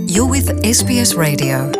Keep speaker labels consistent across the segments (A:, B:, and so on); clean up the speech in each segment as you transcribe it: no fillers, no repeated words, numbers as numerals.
A: You're with SBS Radio.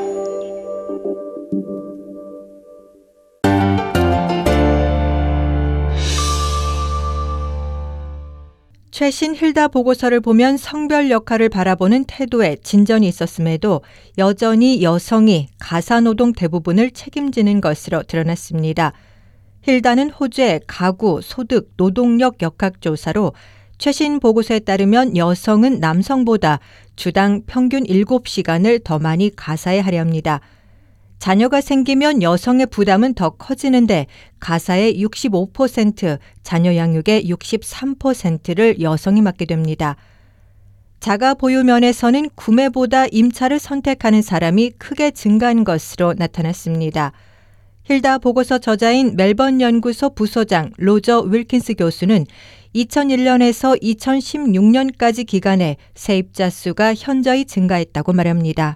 B: 최신 힐다 보고서를 보면 성별 역할을 바라보는 태도에 진전이 있었음에도 여전히 여성이 가사노동 대부분을 책임지는 것으로 드러났습니다. 힐다는 호주의 가구, 소득, 노동력 역학조사로 최신 보고서에 따르면 여성은 남성보다 주당 평균 7시간을 더 많이 가사에 하려 합니다. 자녀가 생기면 여성의 부담은 더 커지는데 가사의 65%, 자녀 양육의 63%를 여성이 맡게 됩니다. 자가 보유 면에서는 구매보다 임차를 선택하는 사람이 크게 증가한 것으로 나타났습니다. 힐다 보고서 저자인 멜번 연구소 부소장 로저 윌킨스 교수는 2001년에서 2016년까지 기간에 세입자 수가 현저히 증가했다고 말합니다.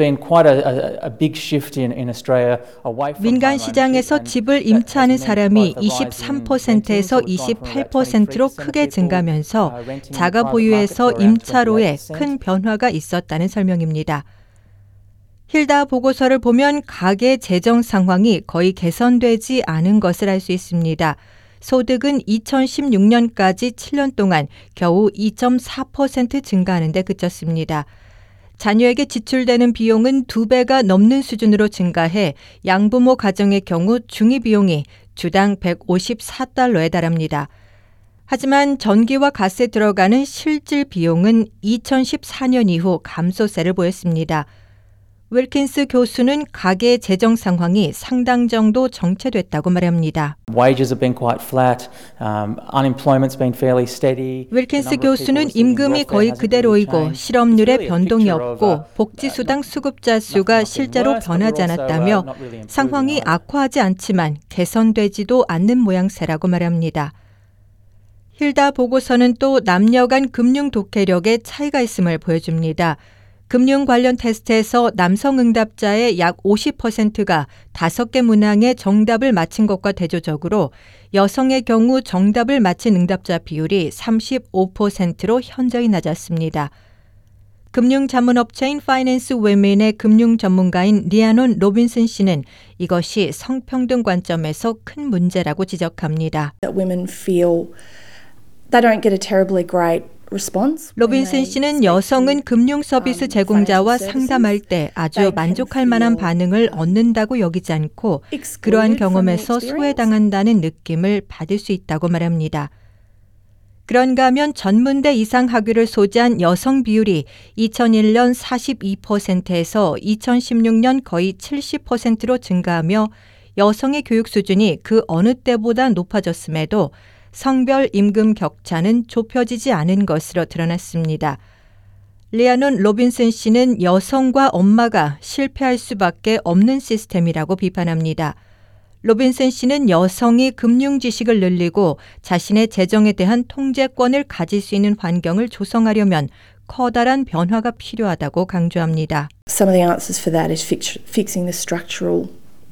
B: 민간 시장에서 집을 임차하는 사람이 23%에서 28%로 크게 증가하면서 자가 보유에서 임차로에 큰 변화가 있었다는 설명입니다. 힐다 보고서를 보면 가계 재정 상황이 거의 개선되지 않은 것을 알 수 있습니다. 소득은 2016년까지 7년 동안 겨우 2.4% 증가하는 데 그쳤습니다. 자녀에게 지출되는 비용은 2배가 넘는 수준으로 증가해 양부모 가정의 경우 중위비용이 주당 $154에 달합니다. 하지만 전기와 가스에 들어가는 실질 비용은 2014년 이후 감소세를 보였습니다. 윌킨스 교수는 가계 재정 상황이 상당 정도 정체됐다고 말합니다. 윌킨스 교수는 임금이 거의 그대로이고 실업률에 변동이 없고 복지수당 수급자 수가 실제로 변하지 않았다며 상황이 악화하지 않지만 개선되지도 않는 모양새라고 말합니다. 힐다 보고서는 또 남녀 간 금융 독해력에 차이가 있음을 보여줍니다. 금융 관련 테스트에서 남성 응답자의 약 50%가 5개 문항의 정답을 맞힌 것과 대조적으로 여성의 경우 정답을 맞힌 응답자 비율이 35%로 현저히 낮았습니다. 금융 자문업체인 파이낸스 위멘의 금융 전문가인 리아논 로빈슨 씨는 이것이 성평등 관점에서 큰 문제라고 지적합니다.
C: Women feel they don't get a terribly great
B: 로빈슨 씨는 여성은 금융 서비스 제공자와 상담할 때 아주 만족할 만한 반응을 얻는다고 여기지 않고 그러한 경험에서 소외당한다는 느낌을 받을 수 있다고 말합니다. 그런가 하면 전문대 이상 학위를 소지한 여성 비율이 2001년 42%에서 2016년 거의 70%로 증가하며 여성의 교육 수준이 그 어느 때보다 높아졌음에도 성별 임금 격차는 좁혀지지 않은 것으로 드러났습니다. 리아논 로빈슨 씨는 여성과 엄마가 실패할 수밖에 없는 시스템이라고 비판합니다. 로빈슨 씨는 여성이 금융 지식을 늘리고 자신의 재정에 대한 통제권을 가질 수 있는 환경을 조성하려면 커다란 변화가 필요하다고 강조합니다.
C: Some of the answers for that is fixing the structural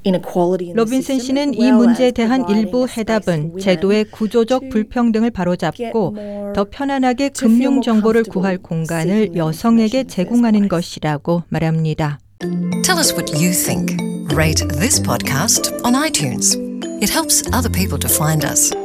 B: 로빈슨 씨는 이 문제에 대한 일부 해답은 제도의 구조적 불평등을 바로잡고 더 편안하게 금융 정보를 구할 공간을 여성에게 제공하는 것이라고 말합니다.
A: Tell us what you think. Rate this podcast on iTunes. It helps other people to find us.